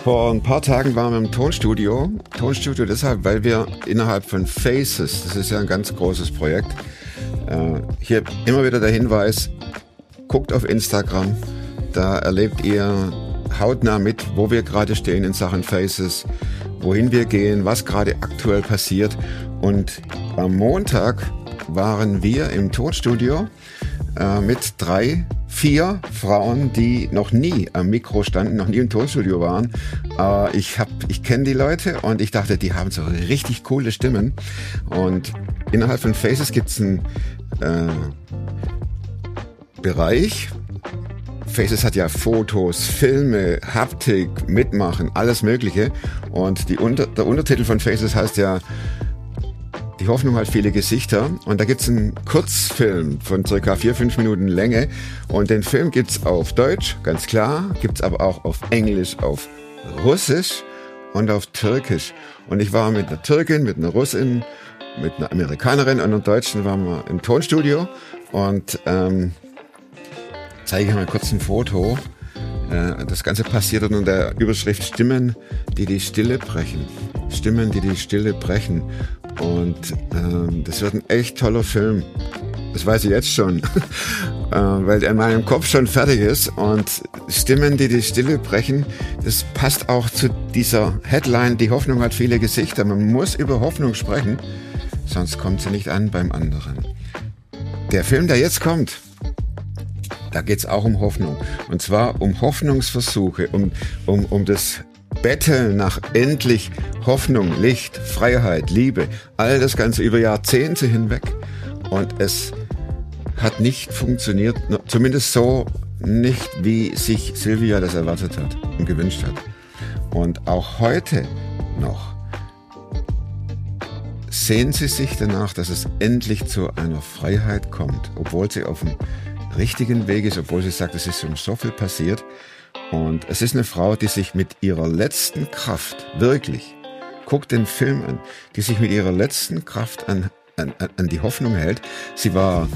Vor ein paar Tagen waren wir im Tonstudio. Tonstudio deshalb, weil wir innerhalb von Faces, das ist ja ein ganz großes Projekt, hier immer wieder der Hinweis, guckt auf Instagram, da erlebt ihr hautnah mit, wo wir gerade stehen in Sachen Faces, wohin wir gehen, was gerade aktuell passiert. Und am Montag waren wir im Tonstudio mit 4 Frauen, die noch nie am Mikro standen, noch nie im Tonstudio waren. Ich kenne die Leute und ich dachte, die haben so richtig coole Stimmen. Und innerhalb von Faces gibt es einen Bereich. Faces hat ja Fotos, Filme, Haptik, Mitmachen, alles Mögliche. Und der Untertitel von Faces heißt ja Die Hoffnung hat viele Gesichter. Und da gibt's einen Kurzfilm von circa 4-5 Minuten Länge. Und den Film gibt's auf Deutsch, ganz klar. Gibt's aber auch auf Englisch, auf Russisch und auf Türkisch. Und ich war mit einer Türkin, mit einer Russin, mit einer Amerikanerin und einer Deutschen waren wir im Tonstudio. Und zeige ich mal kurz ein Foto. Das Ganze passiert unter der Überschrift Stimmen, die die Stille brechen. Stimmen, die die Stille brechen. Und das wird ein echt toller Film. Das weiß ich jetzt schon, weil der in meinem Kopf schon fertig ist. Und Stimmen, die die Stille brechen, das passt auch zu dieser Headline, die Hoffnung hat viele Gesichter. Man muss über Hoffnung sprechen, sonst kommt sie nicht an beim anderen. Der Film, der jetzt kommt, da geht's auch um Hoffnung. Und zwar um Hoffnungsversuche, um das Betteln nach endlich Hoffnung, Licht, Freiheit, Liebe. All das Ganze über Jahrzehnte hinweg. Und es hat nicht funktioniert, zumindest so nicht, wie sich Silvia das erwartet hat und gewünscht hat. Und auch heute noch sehnt sie sich danach, dass es endlich zu einer Freiheit kommt, obwohl sie auf dem richtigen Weg ist, obwohl sie sagt, es ist schon so viel passiert. Und es ist eine Frau, die sich mit ihrer letzten Kraft, wirklich, guckt den Film an, die sich mit ihrer letzten Kraft an die Hoffnung hält. Sie war,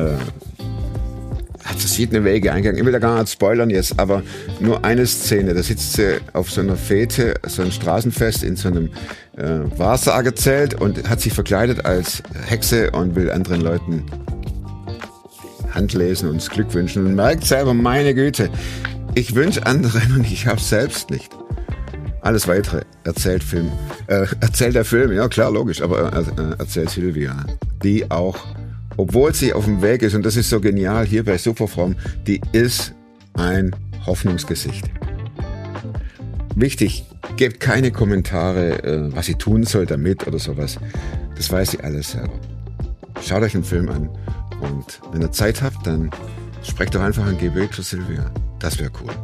hat verschiedene Wege eingegangen. Ich will da gar nicht spoilern jetzt, aber nur eine Szene, da sitzt sie auf so einer Fete, so einem Straßenfest in so einem Wahrsagerzelt und hat sich verkleidet als Hexe und will anderen Leuten Handlesen und das Glück wünschen und merkt selber, meine Güte, ich wünsche anderen und ich hab's selbst nicht. Alles Weitere erzählt der Film, ja klar, logisch, aber erzählt Silvia, die auch, obwohl sie auf dem Weg ist, und das ist so genial hier bei Superfromm, die ist ein Hoffnungsgesicht. Wichtig, gebt keine Kommentare, was sie tun soll damit oder sowas. Das weiß sie alles selber. Schaut euch den Film an. Und wenn ihr Zeit habt, dann sprecht doch einfach ein Gebet für Silvia. Das wäre cool.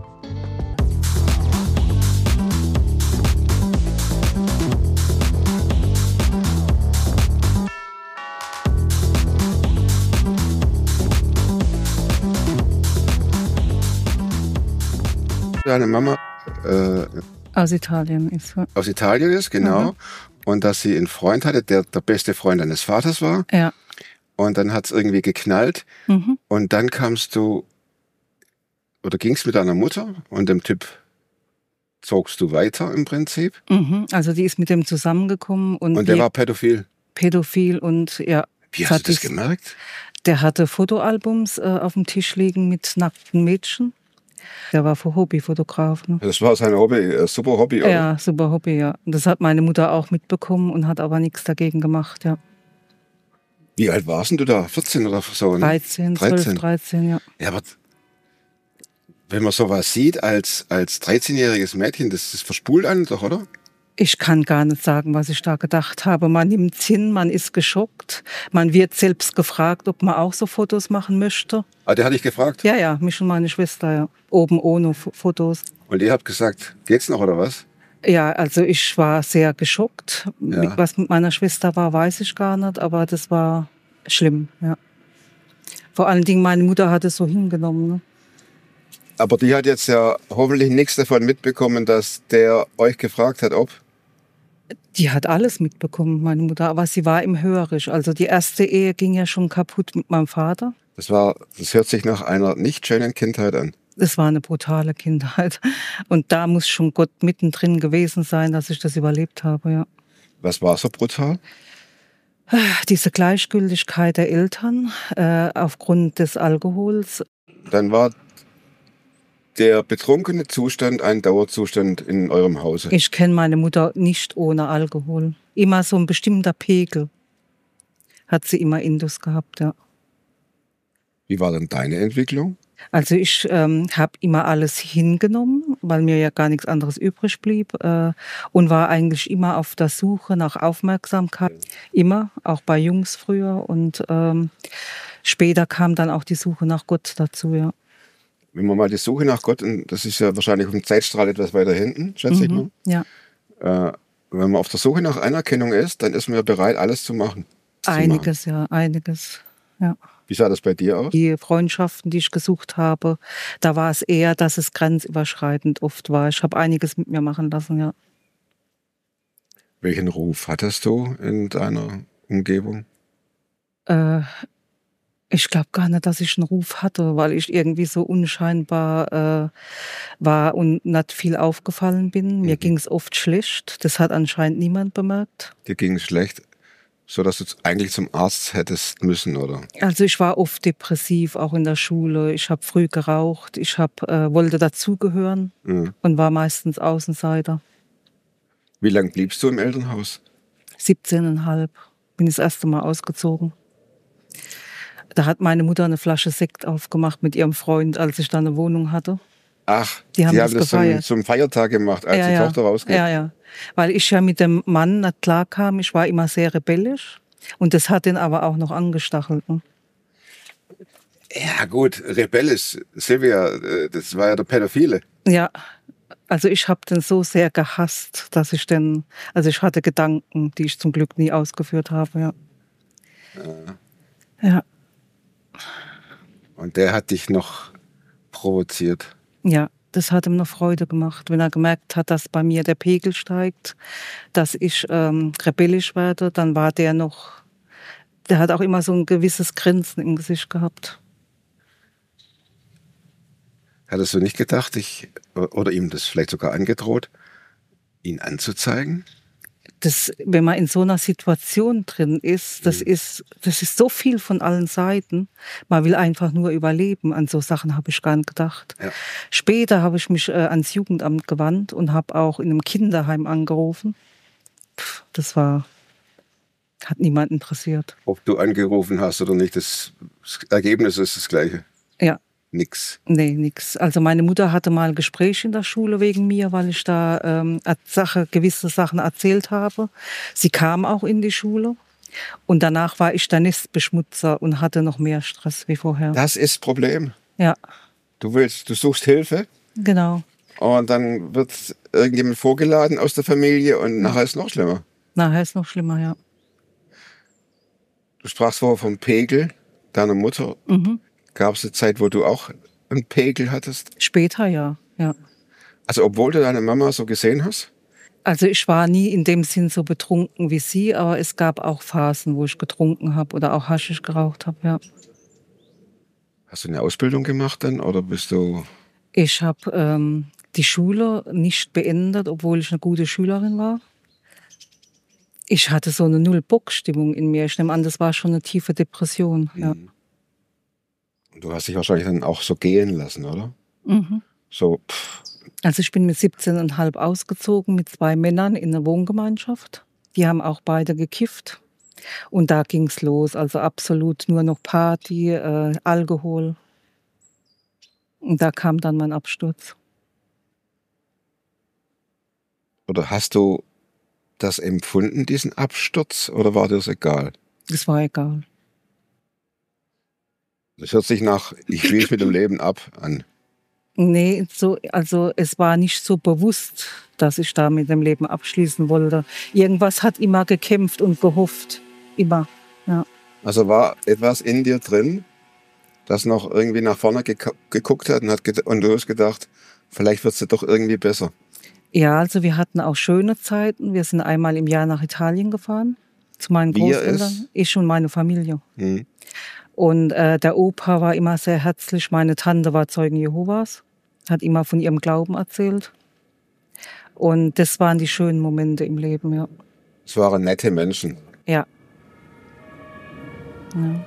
Deine Mama aus Italien ist. Aus Italien ist, genau. Mhm. Und dass sie einen Freund hatte, der beste Freund deines Vaters war. Ja. Und dann hat's irgendwie geknallt. Mhm. Und dann kamst du, oder gingst mit deiner Mutter und dem Typ zogst du weiter im Prinzip? Mhm. Also die ist mit dem zusammengekommen. Und der war pädophil? Pädophil und ja. Wie hast du das gemerkt? Der hatte Fotoalbums auf dem Tisch liegen mit nackten Mädchen. Der war Hobbyfotograf. Ne? Das war sein Hobby, super Hobby, oder? Ja, super Hobby, ja. Das hat meine Mutter auch mitbekommen und hat aber nichts dagegen gemacht, ja. Wie alt warst du da? 14 oder so? Ne? 13, 12, 13, ja. Ja, aber wenn man sowas sieht als 13-jähriges Mädchen, das verspult einen doch, oder? Ich kann gar nicht sagen, was ich da gedacht habe. Man nimmt's hin, man ist geschockt. Man wird selbst gefragt, ob man auch so Fotos machen möchte. Ah, der hat dich gefragt? Ja, mich und meine Schwester, ja. Oben ohne Fotos. Und ihr habt gesagt, geht's noch oder was? Ja, also ich war sehr geschockt. Ja. Was mit meiner Schwester war, weiß ich gar nicht, aber das war schlimm, ja. Vor allen Dingen, meine Mutter hat es so hingenommen. Ne? Aber die hat jetzt ja hoffentlich nichts davon mitbekommen, dass der euch gefragt hat, ob? Die hat alles mitbekommen, meine Mutter, aber sie war im Hörisch. Also die erste Ehe ging ja schon kaputt mit meinem Vater. Das hört sich nach einer nicht schönen Kindheit an. Es war eine brutale Kindheit. Und da muss schon Gott mittendrin gewesen sein, dass ich das überlebt habe, ja. Was war so brutal? Diese Gleichgültigkeit der Eltern aufgrund des Alkohols. Dann war der betrunkene Zustand ein Dauerzustand in eurem Hause? Ich kenne meine Mutter nicht ohne Alkohol. Immer so ein bestimmter Pegel hat sie immer Indus gehabt, ja. Wie war dann deine Entwicklung? Also ich habe immer alles hingenommen, weil mir ja gar nichts anderes übrig blieb und war eigentlich immer auf der Suche nach Aufmerksamkeit. Immer, auch bei Jungs früher. Und später kam dann auch die Suche nach Gott dazu, ja. Wenn man mal die Suche nach Gott, und das ist ja wahrscheinlich auf dem Zeitstrahl etwas weiter hinten, schätze ich mal. Ja. Wenn man auf der Suche nach Anerkennung ist, dann ist man ja bereit, alles zu machen. Einiges, ja, einiges. Ja. Wie sah das bei dir aus? Die Freundschaften, die ich gesucht habe, da war es eher, dass es grenzüberschreitend oft war. Ich habe einiges mit mir machen lassen, ja. Welchen Ruf hattest du in deiner Umgebung? Ich glaube gar nicht, dass ich einen Ruf hatte, weil ich irgendwie so unscheinbar war und nicht viel aufgefallen bin. Mir ging es oft schlecht. Das hat anscheinend niemand bemerkt. Dir ging es schlecht, sodass du eigentlich zum Arzt hättest müssen, oder? Also ich war oft depressiv, auch in der Schule. Ich habe früh geraucht. Ich wollte dazugehören und war meistens Außenseiter. Wie lange bliebst du im Elternhaus? 17,5 bin ich das erste Mal ausgezogen. Da hat meine Mutter eine Flasche Sekt aufgemacht mit ihrem Freund, als ich da eine Wohnung hatte. Ach, die haben das zum Feiertag gemacht, als die Tochter rausgeht? Ja. Weil ich ja mit dem Mann nicht klarkam. Ich war immer sehr rebellisch. Und das hat ihn aber auch noch angestachelt. Ne? Ja gut, rebellisch. Silvia, das war ja der Pädophile. Ja, also ich habe den so sehr gehasst, dass ich ich hatte Gedanken, die ich zum Glück nie ausgeführt habe. Ja. Ja. Und der hat dich noch provoziert? Ja, das hat ihm noch Freude gemacht, wenn er gemerkt hat, dass bei mir der Pegel steigt, dass ich rebellisch werde, dann war der hat auch immer so ein gewisses Grinsen im Gesicht gehabt. Hattest du nicht gedacht, oder ihm das vielleicht sogar angedroht, ihn anzuzeigen? Wenn man in so einer Situation drin ist, das ist so viel von allen Seiten. Man will einfach nur überleben. An so Sachen habe ich gar nicht gedacht. Ja. Später habe ich mich ans Jugendamt gewandt und habe auch in einem Kinderheim angerufen. Hat niemand interessiert. Ob du angerufen hast oder nicht, das Ergebnis ist das gleiche. Ja. Nix. Nee, nix. Also meine Mutter hatte mal ein Gespräch in der Schule wegen mir, weil ich da gewisse Sachen erzählt habe. Sie kam auch in die Schule und danach war ich der Nestbeschmutzer und hatte noch mehr Stress wie vorher. Das ist das Problem. Ja. Du suchst Hilfe. Genau. Und dann wird irgendjemand vorgeladen aus der Familie und nachher ist es noch schlimmer. Nachher ist es noch schlimmer, ja. Du sprachst vorher vom Pegel deiner Mutter. Gab es eine Zeit, wo du auch einen Pegel hattest? Später, ja. Also obwohl du deine Mama so gesehen hast? Also ich war nie in dem Sinn so betrunken wie sie, aber es gab auch Phasen, wo ich getrunken habe oder auch Haschisch geraucht habe, ja. Hast du eine Ausbildung gemacht dann oder bist du... Ich habe die Schule nicht beendet, obwohl ich eine gute Schülerin war. Ich hatte so eine Null-Bock-Stimmung in mir. Ich nehme an, das war schon eine tiefe Depression, ja. Du hast dich wahrscheinlich dann auch so gehen lassen, oder? So, Also ich bin mit 17,5 ausgezogen mit 2 Männern in einer Wohngemeinschaft. Die haben auch beide gekifft. Und da ging's los. Also absolut nur noch Party, Alkohol. Und da kam dann mein Absturz. Oder hast du das empfunden, diesen Absturz, oder war dir das egal? Das war egal. Das hört sich nach, ich schließe mit dem Leben ab an. Nee, also es war nicht so bewusst, dass ich da mit dem Leben abschließen wollte. Irgendwas hat immer gekämpft und gehofft. Immer, ja. Also war etwas in dir drin, das noch irgendwie nach vorne geguckt hat und du hast gedacht, vielleicht wird es ja doch irgendwie besser. Ja, also wir hatten auch schöne Zeiten. Wir sind einmal im Jahr nach Italien gefahren, zu meinen Großeltern. Ich und meine Familie. Und der Opa war immer sehr herzlich. Meine Tante war Zeugen Jehovas, hat immer von ihrem Glauben erzählt. Und das waren die schönen Momente im Leben, ja. Es waren nette Menschen. Ja. Ja.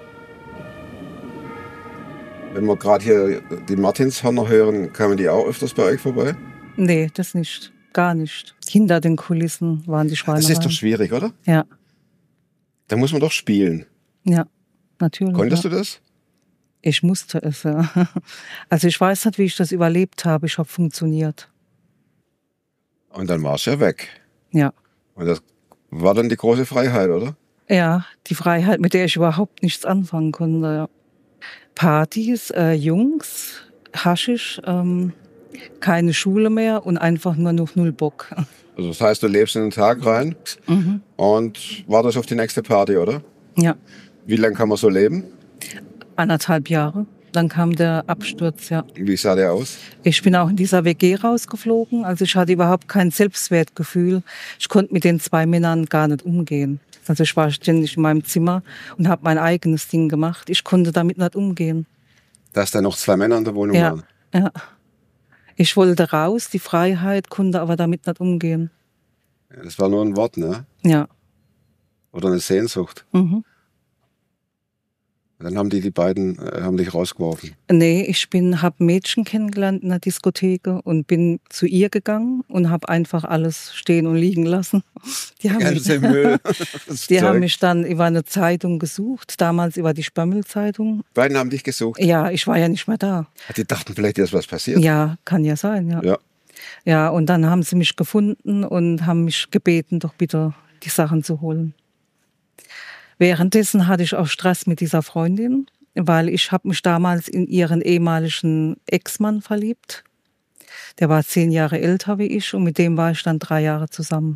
Wenn wir gerade hier die Martinshörner hören, kamen die auch öfters bei euch vorbei? Nee, das nicht. Gar nicht. Hinter den Kulissen waren die Schweinereien. Das ist doch schwierig, oder? Ja. Da muss man doch spielen. Ja, natürlich. Konntest du das? Ich musste es, ja. Also ich weiß nicht, wie ich das überlebt habe. Ich habe funktioniert. Und dann warst du ja weg. Ja. Und das war dann die große Freiheit, oder? Ja, die Freiheit, mit der ich überhaupt nichts anfangen konnte. Ja. Partys, Jungs, Haschisch, keine Schule mehr und einfach nur noch null Bock. Also das heißt, du lebst in den Tag rein und wartest auf die nächste Party, oder? Ja, Wie lange kann man so leben? 1,5 Jahre. Dann kam der Absturz, ja. Wie sah der aus? Ich bin auch in dieser WG rausgeflogen. Also ich hatte überhaupt kein Selbstwertgefühl. Ich konnte mit den 2 Männern gar nicht umgehen. Also ich war ständig in meinem Zimmer und habe mein eigenes Ding gemacht. Ich konnte damit nicht umgehen. Dass da noch 2 Männer in der Wohnung waren? Ja. Ich wollte raus, die Freiheit, konnte aber damit nicht umgehen. Ja, das war nur ein Wort, ne? Ja. Oder eine Sehnsucht. Mhm. Dann haben die beiden haben dich rausgeworfen. Nee, ich habe ein Mädchen kennengelernt in der Diskothek und bin zu ihr gegangen und habe einfach alles stehen und liegen lassen. Die haben mich dann über eine Zeitung gesucht, damals über die Spömmel-Zeitung. Beiden haben dich gesucht? Ja, ich war ja nicht mehr da. Die dachten, vielleicht ist was passiert? Ja, kann ja sein, ja. Ja, und dann haben sie mich gefunden und haben mich gebeten, doch bitte die Sachen zu holen. Währenddessen hatte ich auch Stress mit dieser Freundin, weil ich habe mich damals in ihren ehemaligen Ex-Mann verliebt. Der war 10 Jahre älter wie ich und mit dem war ich dann 3 Jahre zusammen.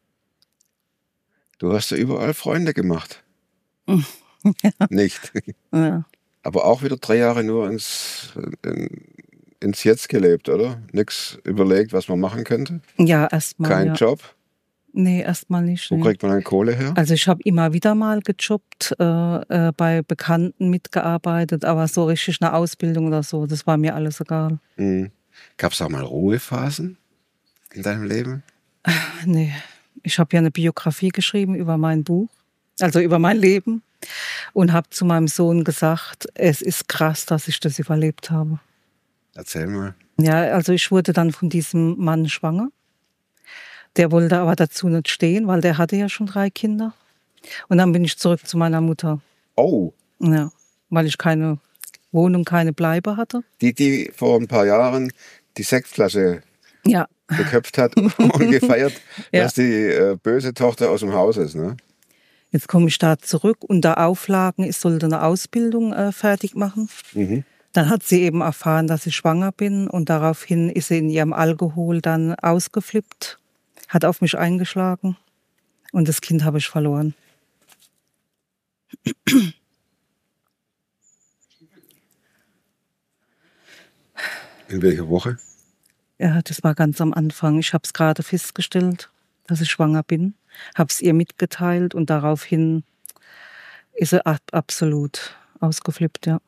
Du hast ja überall Freunde gemacht. Nicht. Ja. Aber auch wieder 3 Jahre nur ins Jetzt gelebt, oder? Nichts überlegt, was man machen könnte? Ja, erstmal. Kein Job? Nee, erstmal nicht. Wo kriegt man dann Kohle her? Also ich habe immer wieder mal gejobbt, bei Bekannten mitgearbeitet, aber so richtig eine Ausbildung oder so, das war mir alles egal. Gab es auch mal Ruhephasen in deinem Leben? Nee, ich habe ja eine Biografie geschrieben über mein Buch, also über mein Leben und habe zu meinem Sohn gesagt, es ist krass, dass ich das überlebt habe. Erzähl mal. Ja, also ich wurde dann von diesem Mann schwanger. Der wollte aber dazu nicht stehen, weil der hatte ja schon 3 Kinder. Und dann bin ich zurück zu meiner Mutter. Oh. Ja, weil ich keine Wohnung, keine Bleibe hatte. Die vor ein paar Jahren die Sektflasche geköpft hat und gefeiert, dass die böse Tochter aus dem Haus ist, ne? Jetzt komme ich da zurück unter Auflagen, ich sollte eine Ausbildung fertig machen. Dann hat sie eben erfahren, dass ich schwanger bin und daraufhin ist sie in ihrem Alkohol dann ausgeflippt, hat auf mich eingeschlagen und das Kind habe ich verloren. In welcher Woche? Ja, das war ganz am Anfang. Ich habe es gerade festgestellt, dass ich schwanger bin, habe es ihr mitgeteilt und daraufhin ist sie absolut ausgeflippt, ja.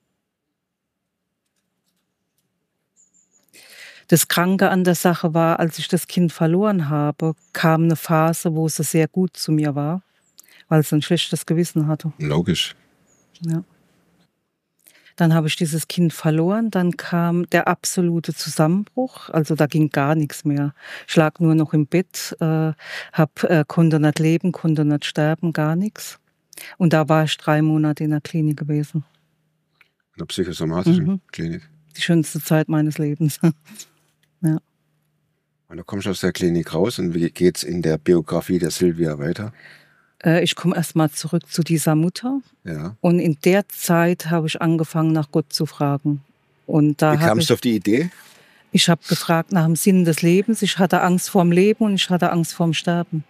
Das Kranke an der Sache war, als ich das Kind verloren habe, kam eine Phase, wo sie sehr gut zu mir war, weil sie ein schlechtes Gewissen hatte. Logisch. Ja. Dann habe ich dieses Kind verloren, dann kam der absolute Zusammenbruch, also da ging gar nichts mehr. Ich lag nur noch im Bett, konnte nicht leben, konnte nicht sterben, gar nichts. Und da war ich 3 Monate in der Klinik gewesen. In der psychosomatischen Klinik? Die schönste Zeit meines Lebens. Ja. Und du kommst aus der Klinik raus und wie geht's in der Biografie der Silvia weiter? Ich komme erstmal zurück zu dieser Mutter. Ja. Und in der Zeit habe ich angefangen, nach Gott zu fragen. Und da wie kamst du auf die Idee? Ich habe gefragt nach dem Sinn des Lebens. Ich hatte Angst vorm Leben und ich hatte Angst vorm Sterben.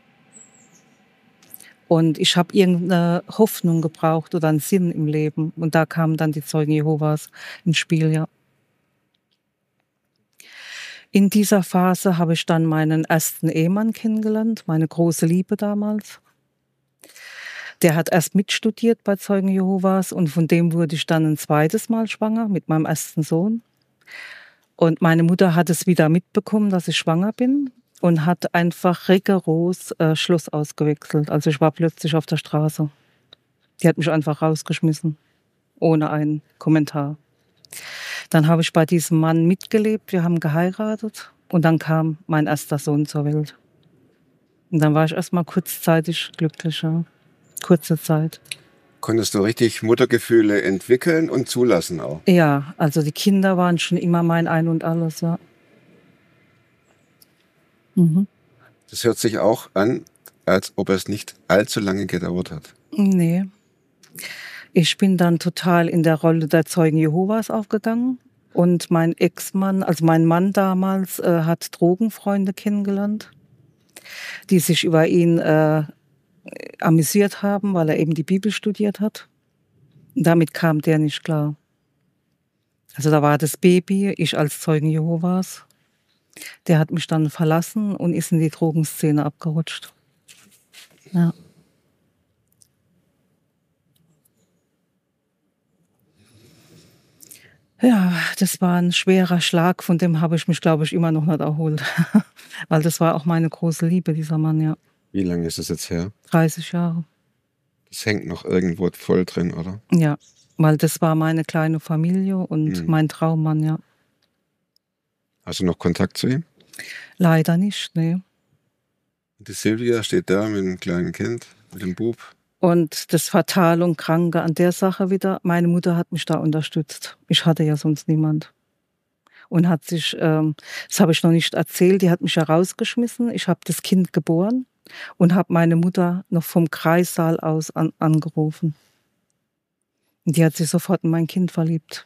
Und ich habe irgendeine Hoffnung gebraucht oder einen Sinn im Leben. Und da kamen dann die Zeugen Jehovas ins Spiel, ja. In dieser Phase habe ich dann meinen ersten Ehemann kennengelernt, meine große Liebe damals. Der hat erst mitstudiert bei Zeugen Jehovas und von dem wurde ich dann ein zweites Mal schwanger mit meinem ersten Sohn. Und meine Mutter hat es wieder mitbekommen, dass ich schwanger bin und hat einfach rigoros Schluss ausgewechselt. Also ich war plötzlich auf der Straße. Die hat mich einfach rausgeschmissen, ohne einen Kommentar. Dann habe ich bei diesem Mann mitgelebt, wir haben geheiratet und dann kam mein erster Sohn zur Welt. Und dann war ich erstmal kurzzeitig glücklicher. Kurze Zeit. Konntest du richtig Muttergefühle entwickeln und zulassen auch? Ja, also die Kinder waren schon immer mein Ein und Alles, ja. Mhm. Das hört sich auch an, als ob es nicht allzu lange gedauert hat. Nee. Ich bin dann total in der Rolle der Zeugen Jehovas aufgegangen. Und mein Ex-Mann, also mein Mann damals, hat Drogenfreunde kennengelernt, die sich über ihn amüsiert haben, weil er eben die Bibel studiert hat. Und damit kam der nicht klar. Also da war das Baby, ich als Zeugen Jehovas. Der hat mich dann verlassen und ist in die Drogenszene abgerutscht. Ja. Ja, das war ein schwerer Schlag, von dem habe ich mich, glaube ich, immer noch nicht erholt. Weil das war auch meine große Liebe, dieser Mann, ja. Wie lange ist es jetzt her? 30 Jahre. Das hängt noch irgendwo voll drin, oder? Ja, weil das war meine kleine Familie und mein Traummann, ja. Hast du noch Kontakt zu ihm? Leider nicht, nee. Die Silvia steht da mit dem kleinen Kind, mit dem Bub. Und das Fatale und Kranke an der Sache wieder, meine Mutter hat mich da unterstützt. Ich hatte ja sonst niemand. Und hat sich, das habe ich noch nicht erzählt, die hat mich ja rausgeschmissen. Ich habe das Kind geboren und habe meine Mutter noch vom Kreissaal aus angerufen. Und die hat sich sofort in mein Kind verliebt.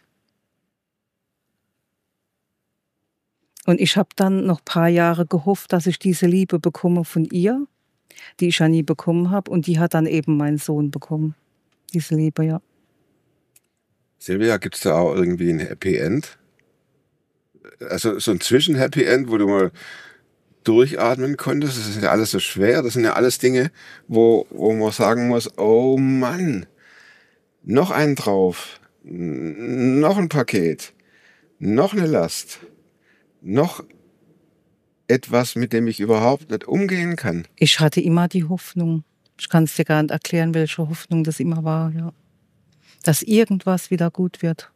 Und ich habe dann noch ein paar Jahre gehofft, dass ich diese Liebe bekomme von ihr, die ich ja nie bekommen habe. Und die hat dann eben meinen Sohn bekommen. Diese Liebe, ja. Silvia, gibt es da auch irgendwie ein Happy End? Also so ein Zwischen-Happy End, wo du mal durchatmen konntest? Das ist ja alles so schwer. Das sind ja alles Dinge, wo man sagen muss, oh Mann, noch einen drauf, noch ein Paket, noch eine Last, noch etwas, mit dem ich überhaupt nicht umgehen kann. Ich hatte immer die Hoffnung. Ich kann es dir gar nicht erklären, welche Hoffnung das immer war, ja. Dass irgendwas wieder gut wird.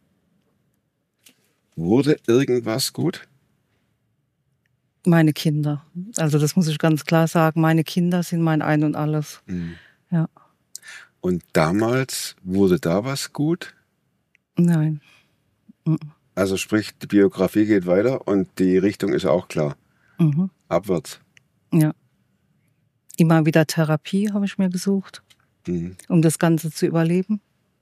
Wurde irgendwas gut? Meine Kinder. Also das muss ich ganz klar sagen. Meine Kinder sind mein Ein und Alles. Mhm. Ja. Und damals wurde da was gut? Nein. Mhm. Also sprich, die Biografie geht weiter und die Richtung ist auch klar. Mhm. Abwärts. Ja. Immer wieder Therapie habe ich mir gesucht, um das Ganze zu überleben.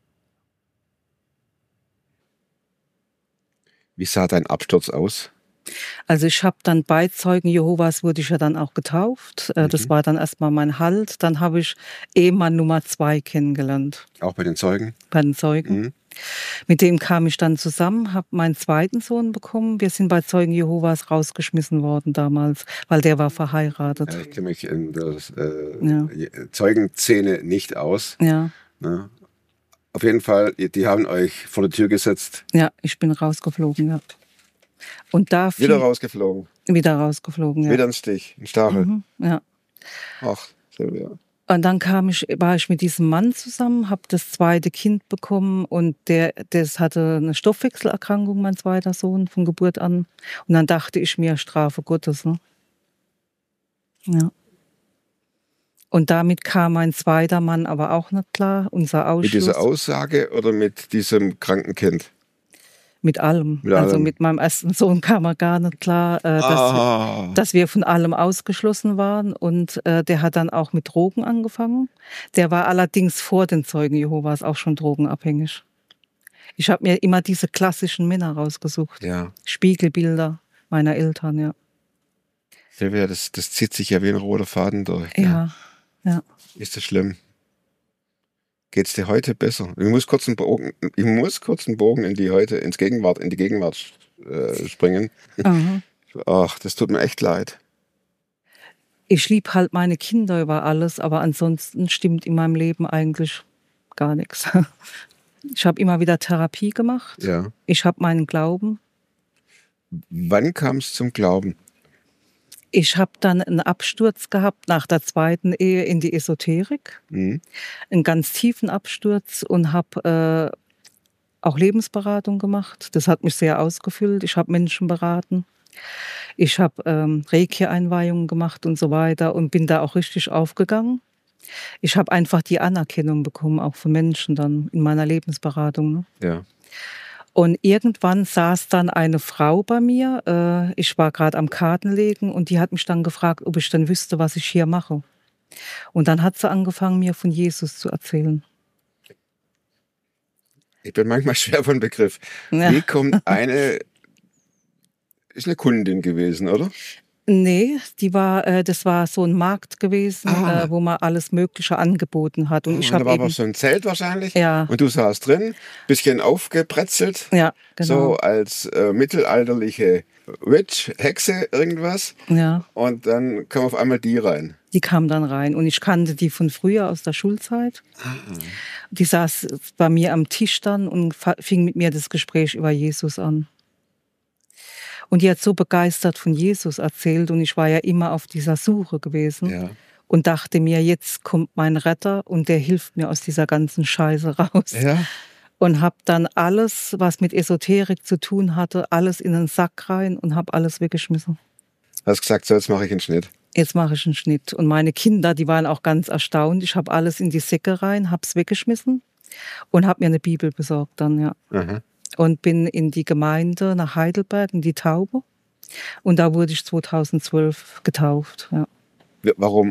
Wie sah dein Absturz aus? Also ich habe dann bei Zeugen Jehovas wurde ich ja dann auch getauft. Das war dann erstmal mein Halt. Dann habe ich Ehemann Nummer 2 kennengelernt. Auch bei den Zeugen? Bei den Zeugen. Mit dem kam ich dann zusammen, habe meinen zweiten Sohn bekommen. Wir sind bei Zeugen Jehovas rausgeschmissen worden damals, weil der war verheiratet. Ja, ich kenne mich in der Zeugenszene nicht aus. Ja. Ja. Auf jeden Fall, die haben euch vor die Tür gesetzt. Ja, ich bin rausgeflogen, ja. Und da wieder rausgeflogen? Wieder rausgeflogen, ja. Wieder ein Stich, ein Stachel? Ja. Ach, Silvia. Und dann war ich mit diesem Mann zusammen, habe das zweite Kind bekommen und das hatte eine Stoffwechselerkrankung, mein zweiter Sohn, von Geburt an. Und dann dachte ich mir, Strafe Gottes. Ne? Ja. Und damit kam mein zweiter Mann aber auch nicht klar, unser Ausschluss. Mit dieser Aussage oder mit diesem kranken Kind? Mit allem. Also mit meinem ersten Sohn kam er gar nicht klar, dass wir von allem ausgeschlossen waren. Und der hat dann auch mit Drogen angefangen. Der war allerdings vor den Zeugen Jehovas auch schon drogenabhängig. Ich habe mir immer diese klassischen Männer rausgesucht. Ja. Spiegelbilder meiner Eltern, ja. Silvia, das zieht sich ja wie ein roter Faden durch. Ja, ja. Ist das schlimm? Geht's dir heute besser? Ich muss kurz einen Bogen in die Gegenwart springen. Ach, das tut mir echt leid. Ich liebe halt meine Kinder über alles, aber ansonsten stimmt in meinem Leben eigentlich gar nichts. Ich habe immer wieder Therapie gemacht. Ja. Ich habe meinen Glauben. Wann kam es zum Glauben? Ich habe dann einen Absturz gehabt nach der zweiten Ehe in die Esoterik. Mhm. Einen ganz tiefen Absturz und habe auch Lebensberatung gemacht. Das hat mich sehr ausgefüllt. Ich habe Menschen beraten. Ich habe Reiki-Einweihungen gemacht und so weiter und bin da auch richtig aufgegangen. Ich habe einfach die Anerkennung bekommen, auch von Menschen dann in meiner Lebensberatung. Ne? Ja. Und irgendwann saß dann eine Frau bei mir. Ich war gerade am Kartenlegen und die hat mich dann gefragt, ob ich dann wüsste, was ich hier mache. Und dann hat sie angefangen, mir von Jesus zu erzählen. Ich bin manchmal schwer von Begriff. Ja. Wie kommt ist eine Kundin gewesen, oder? Nee, das war so ein Markt gewesen, wo man alles Mögliche angeboten hat. Und ich da habe war eben, aber so ein Zelt wahrscheinlich. Ja. Und du saßt drin, bisschen aufgepretzelt. ja, genau. So als mittelalterliche Witch, Hexe, irgendwas. Ja, Und dann kam auf einmal die rein. die kam dann rein und ich kannte die von früher aus der Schulzeit. Die saß bei mir am Tisch dann und fing mit mir das Gespräch über Jesus an. Und die hat so begeistert von Jesus erzählt und ich war ja immer auf dieser Suche gewesen Ja. und dachte mir, jetzt kommt mein Retter und der hilft mir aus dieser ganzen Scheiße raus. Ja. Und habe dann alles, was mit Esoterik zu tun hatte, alles in einen Sack rein und habe alles weggeschmissen. Hast gesagt, so jetzt mache ich einen Schnitt. Jetzt mache ich einen Schnitt. Und meine Kinder, die waren auch ganz erstaunt. Ich habe alles in die Säcke rein, habe es weggeschmissen und habe mir eine Bibel besorgt dann, ja. Aha. Und bin in die Gemeinde nach Heidelberg, in die Taube. Und da wurde ich 2012 getauft, ja. Warum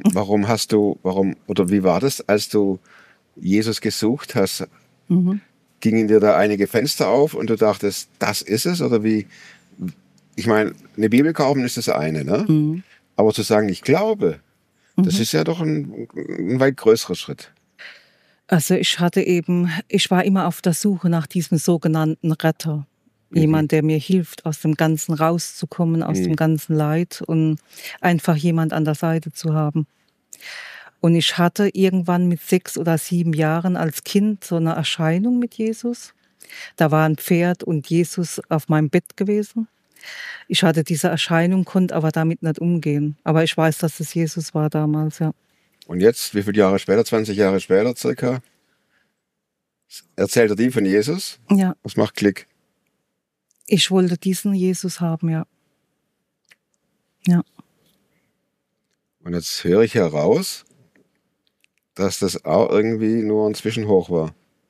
oder wie war das, als du Jesus gesucht hast? Gingen dir da einige Fenster auf und du dachtest, das ist es? Oder wie? Ich meine, eine Bibel kaufen ist das eine, ne? Aber zu sagen, ich glaube, das ist ja doch ein weit größerer Schritt. Also ich war immer auf der Suche nach diesem sogenannten Retter. Jemand, der mir hilft, aus dem Ganzen rauszukommen, aus dem ganzen Leid und einfach jemand an der Seite zu haben. Und ich hatte irgendwann mit 6 oder 7 Jahren als Kind so eine Erscheinung mit Jesus. Da war ein Pferd und Jesus auf meinem Bett gewesen. Ich hatte diese Erscheinung, konnte aber damit nicht umgehen. Aber ich weiß, dass es Jesus war damals, ja. Und jetzt, wie viele Jahre später, 20 Jahre später circa, erzählt er die von Jesus? Ja. Was macht Klick? Ich wollte diesen Jesus haben, ja. Ja. Und jetzt höre ich heraus, dass das auch irgendwie nur ein Zwischenhoch war.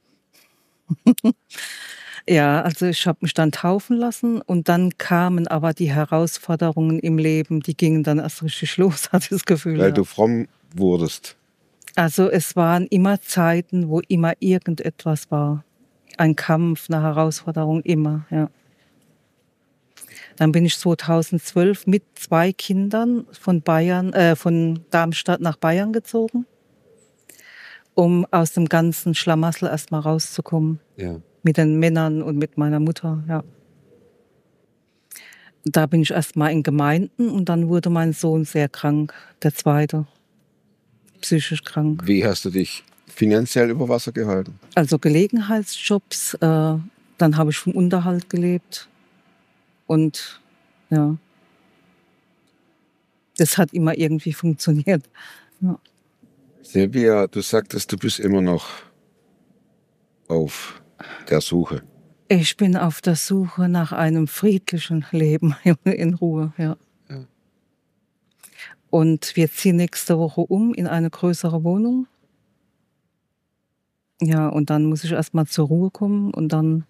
Ja, also ich habe mich dann taufen lassen und dann kamen aber die Herausforderungen im Leben, die gingen dann erst richtig los, hatte ich das Gefühl. Weil ja. du fromm wurdest. Also es waren immer Zeiten, wo immer irgendetwas war. Ein Kampf, eine Herausforderung, immer, ja. Dann bin ich 2012 mit 2 Kindern von Darmstadt nach Bayern gezogen, um aus dem ganzen Schlamassel erstmal rauszukommen. Ja. Mit den Männern und mit meiner Mutter, ja. Da bin ich erstmal in Gemeinden und dann wurde mein Sohn sehr krank, der zweite, psychisch krank. Wie hast du dich finanziell über Wasser gehalten? Also Gelegenheitsjobs, dann habe ich vom Unterhalt gelebt und ja, das hat immer irgendwie funktioniert. Ja. Silvia, du sagtest, du bist immer noch auf der Suche. Ich bin auf der Suche nach einem friedlichen Leben in Ruhe, ja. Ja. Und wir ziehen nächste Woche um in eine größere Wohnung. Ja, und dann muss ich erstmal zur Ruhe kommen und dann.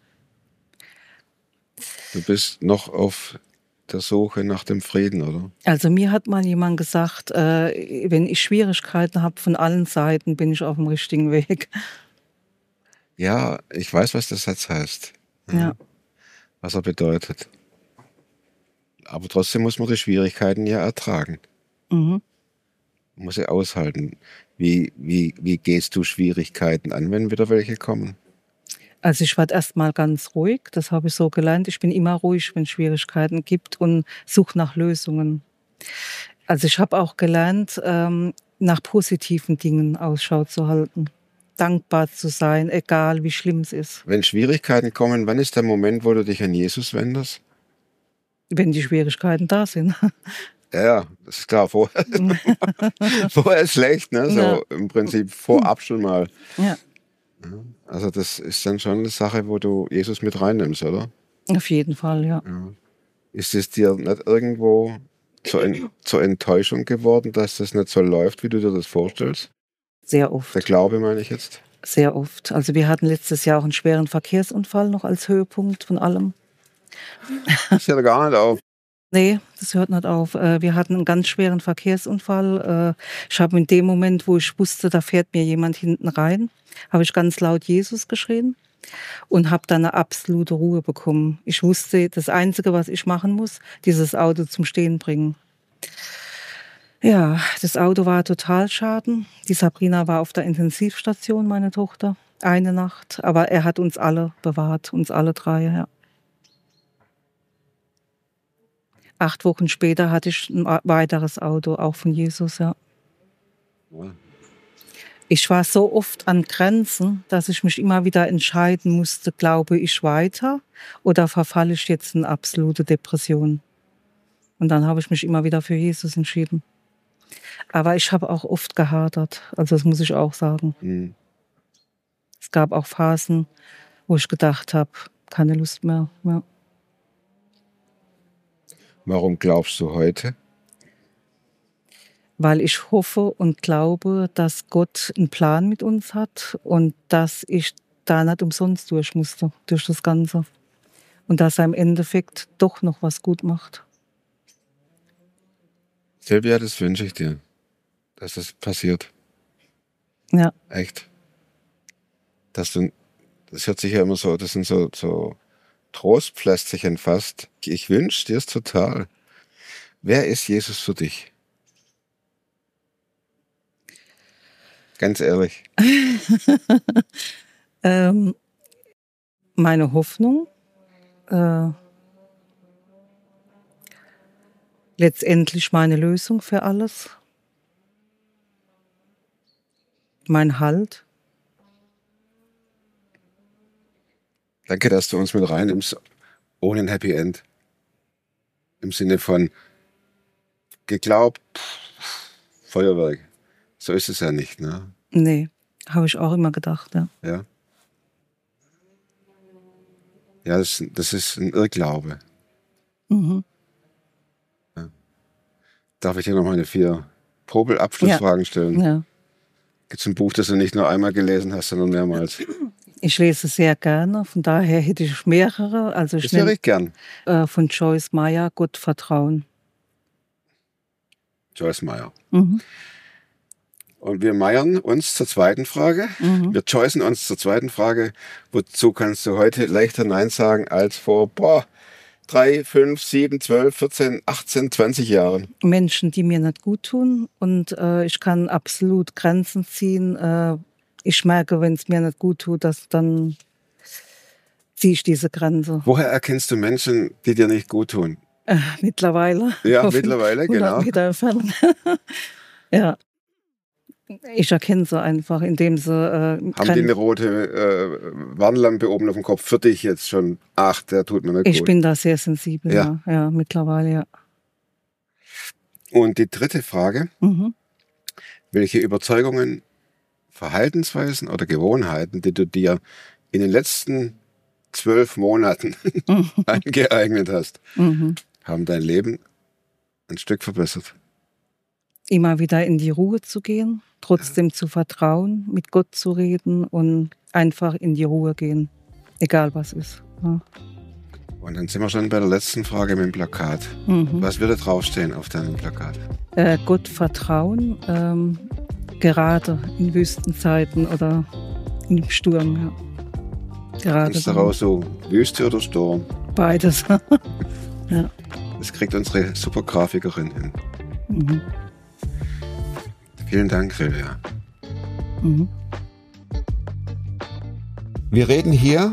Du bist noch auf der Suche nach dem Frieden, oder? Also mir hat mal jemand gesagt, wenn ich Schwierigkeiten habe von allen Seiten, bin ich auf dem richtigen Weg. Ja, ich weiß, was der Satz heißt. Ja. Was er bedeutet. Aber trotzdem muss man die Schwierigkeiten ja ertragen. Mhm. Man muss sie aushalten. Wie gehst du Schwierigkeiten an, wenn wieder welche kommen? Also ich werde erstmal ganz ruhig, das habe ich so gelernt. Ich bin immer ruhig, wenn es Schwierigkeiten gibt und suche nach Lösungen. Also ich habe auch gelernt, nach positiven Dingen Ausschau zu halten. Dankbar zu sein, egal wie schlimm es ist. Wenn Schwierigkeiten kommen, wann ist der Moment, wo du dich an Jesus wendest? Wenn die Schwierigkeiten da sind. Ja, das ist klar. Vorher ist schlecht, ne? So Ja. im Prinzip vorab schon mal. Ja, Also das ist dann schon eine Sache, wo du Jesus mit reinnimmst, oder? auf jeden Fall, ja. Ist es dir nicht irgendwo zur Enttäuschung geworden, dass das nicht so läuft, wie du dir das vorstellst? Sehr oft. Der Glaube meine ich jetzt. Sehr oft. Also wir hatten letztes Jahr auch einen schweren Verkehrsunfall noch als Höhepunkt von allem. Das hört gar nicht auf. Nee, das hört nicht auf. Wir hatten einen ganz schweren Verkehrsunfall. Ich habe in dem Moment, wo ich wusste, da fährt mir jemand hinten rein, habe ich ganz laut Jesus geschrien und habe dann eine absolute Ruhe bekommen. Ich wusste, das Einzige, was ich machen muss, dieses Auto zum Stehen bringen. Ja, das Auto war total schaden. Die Sabrina war auf der Intensivstation, meine Tochter, eine Nacht. Aber er hat uns alle bewahrt, uns alle drei, ja. 8 Wochen später hatte ich ein weiteres Auto, auch von Jesus, ja. Ich war so oft an Grenzen, dass ich mich immer wieder entscheiden musste, glaube ich weiter oder verfalle ich jetzt in absolute Depression. Und dann habe ich mich immer wieder für Jesus entschieden. Aber ich habe auch oft gehadert, also das muss ich auch sagen. Es gab auch Phasen, wo ich gedacht habe, keine Lust mehr. Ja. Warum glaubst du heute? Weil ich hoffe und glaube, dass Gott einen Plan mit uns hat und dass ich da nicht umsonst durch musste, durch das Ganze. Und dass er im Endeffekt doch noch was gut macht. Silvia, das wünsche ich dir, dass das passiert. Ja. Echt. Das hört sich ja immer so, das sind so Trostpflästerchen fast. Ich wünsche dir es total. Wer ist Jesus für dich? Ganz ehrlich. Meine Hoffnung, letztendlich meine Lösung für alles, mein Halt. Danke, dass du uns mit reinnimmst, ohne ein Happy End. Im Sinne von geglaubt, Feuerwerk. So ist es ja nicht, ne? Nee, habe ich auch immer gedacht, ja. Ja. Ja, das ist ein Irrglaube. Mhm. Ja. Darf ich dir noch meine 4 Probel-Abschlussfragen stellen? Ja. Gibt es ein Buch, das du nicht nur einmal gelesen hast, sondern mehrmals? Ich lese sehr gerne, von daher hätte ich mehrere. Also Das höre ich gern. Von Joyce Meyer, Gott vertrauen. Joyce Meyer. Mhm. Und wir meiern uns zur zweiten Frage. Wir choicen uns zur zweiten Frage. Wozu kannst du heute leichter Nein sagen als vor 3, 5, 7, 12, 14, 18, 20 Jahren? Menschen, die mir nicht gut tun. Und ich kann absolut Grenzen ziehen. Ich merke, wenn es mir nicht gut tut, dann ziehe ich diese Grenze. Woher erkennst du Menschen, die dir nicht gut tun? Mittlerweile. Ja, mittlerweile, 100 genau. Meter entfernt. Ja. Ich erkenne sie einfach, indem sie... Haben die eine rote Warnlampe oben auf dem Kopf für dich jetzt schon? Ach, der tut mir nicht gut. Ich bin da sehr sensibel, ja, mittlerweile, ja. Und die dritte Frage. Mhm. Welche Überzeugungen, Verhaltensweisen oder Gewohnheiten, die du dir in den letzten 12 Monaten angeeignet hast, haben dein Leben ein Stück verbessert? Immer wieder in die Ruhe zu gehen, trotzdem zu vertrauen, mit Gott zu reden und einfach in die Ruhe gehen, egal was ist. Ja. Und dann sind wir schon bei der letzten Frage mit dem Plakat. Was würde draufstehen auf deinem Plakat? Gott vertrauen, gerade in Wüstenzeiten oder im Sturm. Ja. Gerade Kannst daraus so Wüste oder Sturm? beides. Ja. Das kriegt unsere super Grafikerin hin. Mhm. Vielen Dank, Silvia. Wir reden hier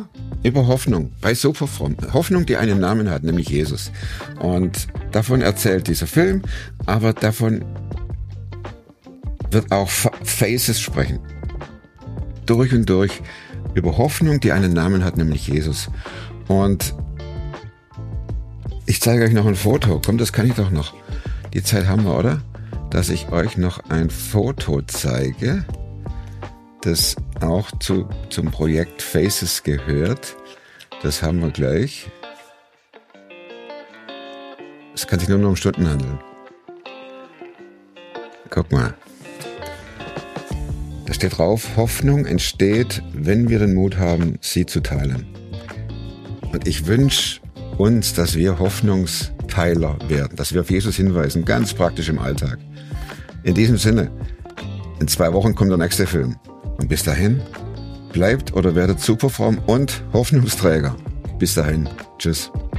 über Hoffnung bei Superfromm. Hoffnung, die einen Namen hat, nämlich Jesus. Und davon erzählt dieser Film, aber davon wird auch Faces sprechen. Durch und durch über Hoffnung, die einen Namen hat, nämlich Jesus. Und ich zeige euch noch ein Foto. Komm, das kann ich doch noch. Die Zeit haben wir, oder? Dass ich euch noch ein Foto zeige, das auch zum Projekt Faces gehört. Das haben wir gleich. Es kann sich nur noch um Stunden handeln. Guck mal. Da steht drauf, Hoffnung entsteht, wenn wir den Mut haben, sie zu teilen. Und ich wünsche uns, dass wir Hoffnungsteiler werden, dass wir auf Jesus hinweisen, ganz praktisch im Alltag. In diesem Sinne, in 2 Wochen kommt der nächste Film. Und bis dahin, bleibt oder werdet Superfromm und Hoffnungsträger. Bis dahin, tschüss.